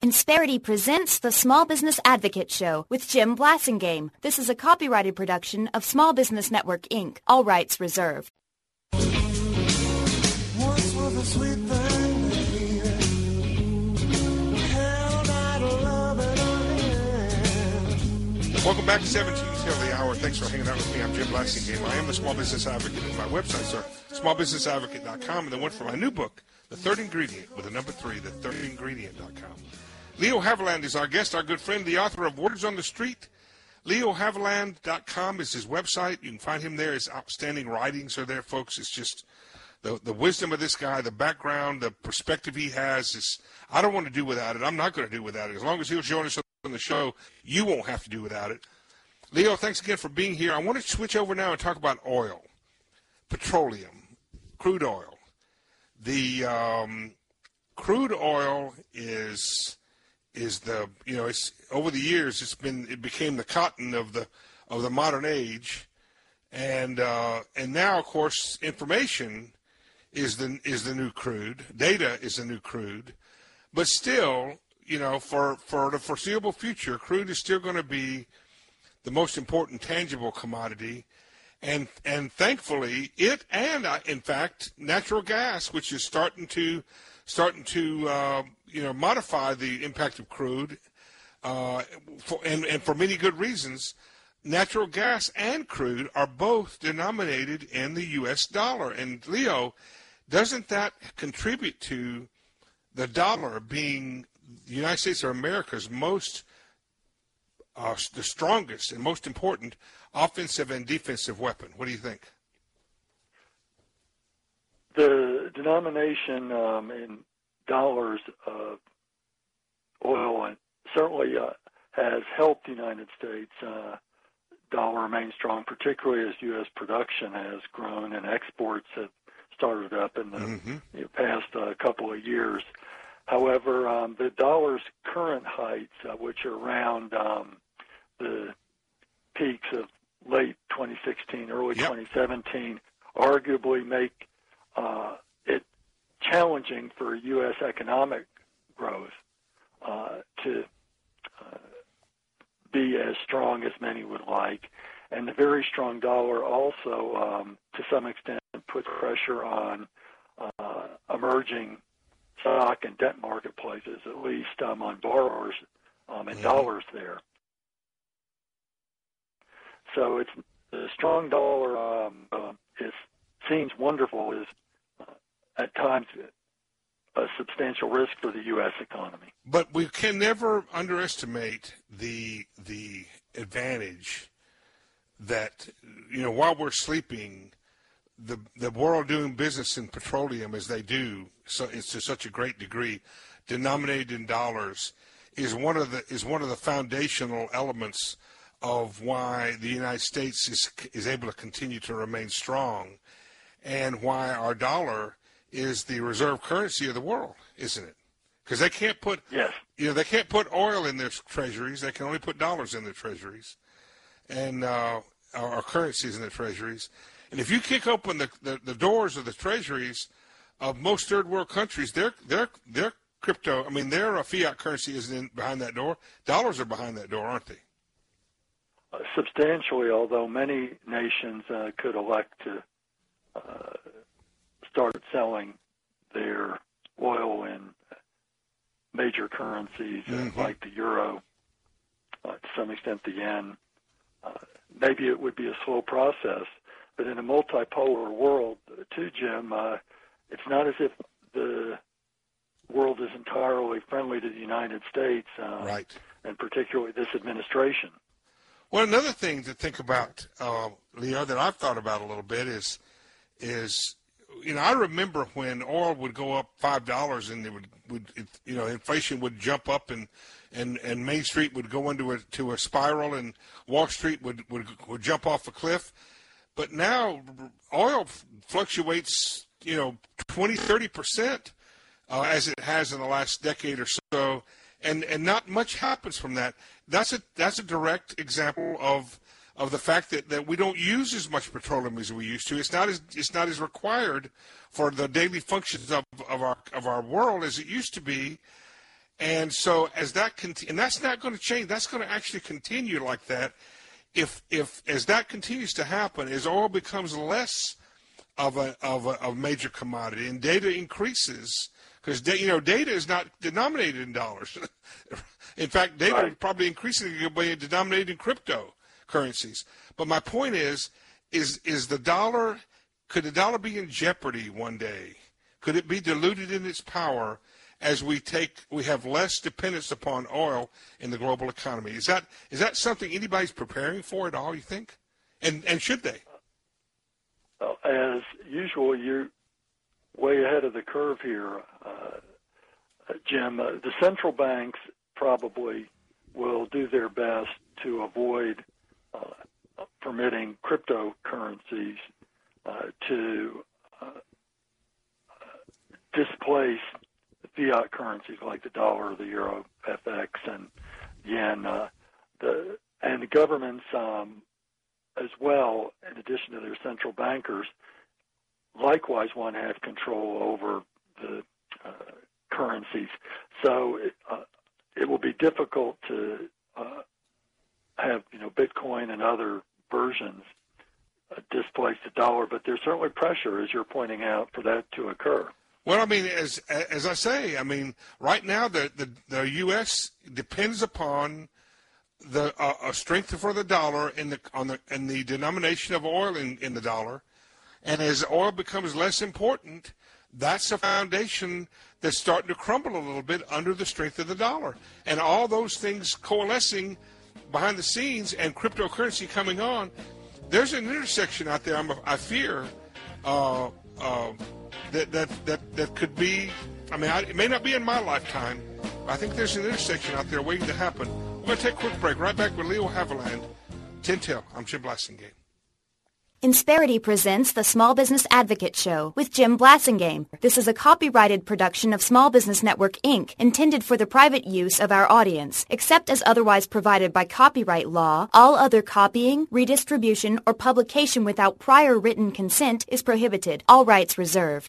Insperity presents the Small Business Advocate Show with Jim Blasingame. This is a copyrighted production of Small Business Network, Inc. All rights reserved. Once was a sweet thing, baby. Held out a love in her hand. Welcome back to 17 Till the Hour. Thanks for hanging out with me. I'm Jim Blasingame. I am a small business advocate. My websites are smallbusinessadvocate.com and the one for my new book, The Third Ingredient, with the number 3, thethirdingredient.com. Leo Haviland is our guest, our good friend, the author of Words on the Street. LeoHaviland.com is his website. You can find him there. His outstanding writings are there, folks. It's just the wisdom of this guy, the background, the perspective he has. I don't want to do without it. I'm not going to do without it. As long as he'll join us on the show, you won't have to do without it. Leo, thanks again for being here. I want to switch over now and talk about oil, petroleum, crude oil. The crude oil is the, it's over the years it became the cotton of the modern age, and now of course information is the new crude, data is the new crude, but still, for the foreseeable future, crude is still going to be the most important tangible commodity, and thankfully it, and in fact natural gas, which is starting to modify the impact of crude, and for many good reasons. Natural gas and crude are both denominated in the U.S. dollar. And Leo, doesn't that contribute to the dollar being the United States of America's most, the strongest and most important offensive and defensive weapon? What do you think? The denomination in dollars of oil and certainly has helped the United States. Dollar remains strong, particularly as U.S. production has grown and exports have started up in the past couple of years. However, the dollar's current heights, which are around the peaks of late 2016, early 2017, arguably make it challenging for U.S. economic growth to be as strong as many would like. And the very strong dollar also, to some extent, puts pressure on emerging stock and debt marketplaces, at least on borrowers and dollars there. So it's the strong dollar seems wonderful, is at times a substantial risk for the U.S. economy. But we can never underestimate the advantage that, while we're sleeping, the world doing business in petroleum as they do, so it's to such a great degree, denominated in dollars, is one of the foundational elements of why the United States is able to continue to remain strong, and why our dollar is the reserve currency of the world, isn't it? Because they can't put they can't put oil in their treasuries. They can only put dollars in their treasuries, and our currencies in their treasuries. And if you kick open the doors of the treasuries of most third world countries, their crypto, their fiat currency isn't behind that door. Dollars are behind that door, aren't they? Substantially, although many nations could elect to start selling their oil in major currencies like the euro, to some extent the yen. Maybe it would be a slow process, but in a multipolar world, too, Jim, it's not as if the world is entirely friendly to the United States, right, and particularly this administration. Well, another thing to think about, Leo, that I've thought about a little bit is I remember when oil would go up $5 and inflation would jump up and Main Street would go into a spiral and Wall Street would jump off a cliff. But now oil fluctuates, 20-30% as it has in the last decade or so, and not much happens from that. That's a direct example of the fact that we don't use as much petroleum as we used to. It's not as required for the daily functions of our world as it used to be. And so as that and that's not going to change. That's going to actually continue like that. If as that continues to happen, as oil becomes less of a major commodity and data increases, because data is not denominated in dollars. In fact, data Right. probably increasingly will be denominated in cryptocurrencies. But my point is the dollar, could the dollar be in jeopardy one day? Could it be diluted in its power as we have less dependence upon oil in the global economy? Is that something anybody's preparing for at all, you think? And should they? As usual, you're way ahead of the curve here, Jim. The central banks probably will do their best to avoid permitting cryptocurrencies to displace fiat currencies like the dollar, the euro, FX, and yen. And the governments, as well, in addition to their central bankers, likewise want to have control over the currencies. So it will be difficult to have Bitcoin and other versions displace the dollar, but there's certainly pressure, as you're pointing out, for that to occur. Well, I mean, as I say, I mean, right now the U.S. depends upon the strength for the dollar in the denomination of oil in the dollar, and as oil becomes less important, that's a foundation that's starting to crumble a little bit under the strength of the dollar, and all those things coalescing behind the scenes and cryptocurrency coming on. There's an intersection out there. I fear that could be. I mean, it may not be in my lifetime, but I think there's an intersection out there waiting to happen. We're going to take a quick break. Right back with Leo Haviland, 10 I'm Jim Blasingame. Insperity presents the Small Business Advocate Show with Jim Blasingame. This is a copyrighted production of Small Business Network, Inc., intended for the private use of our audience. Except as otherwise provided by copyright law, all other copying, redistribution, or publication without prior written consent is prohibited. All rights reserved.